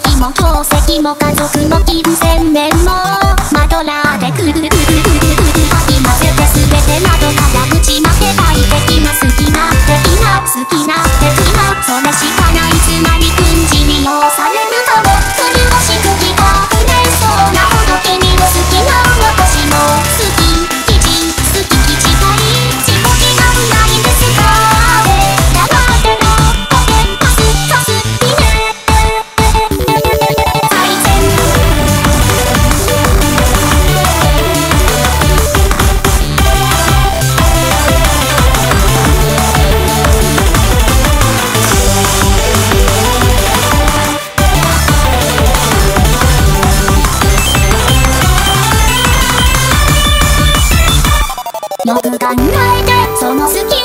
敵も宝石も家族も金銭面もマドラーでくるくるくるくるくるかき混ぜて全て窓から口まで快適な好きな的な好きな的なそれしかないつまり軍事利用されるかも苦しく気が触れそうなほど君を好きな私も好き基地好き基地たい自己気がないんですか黙ってろ保険パスパスいいね最善よく考えてその好き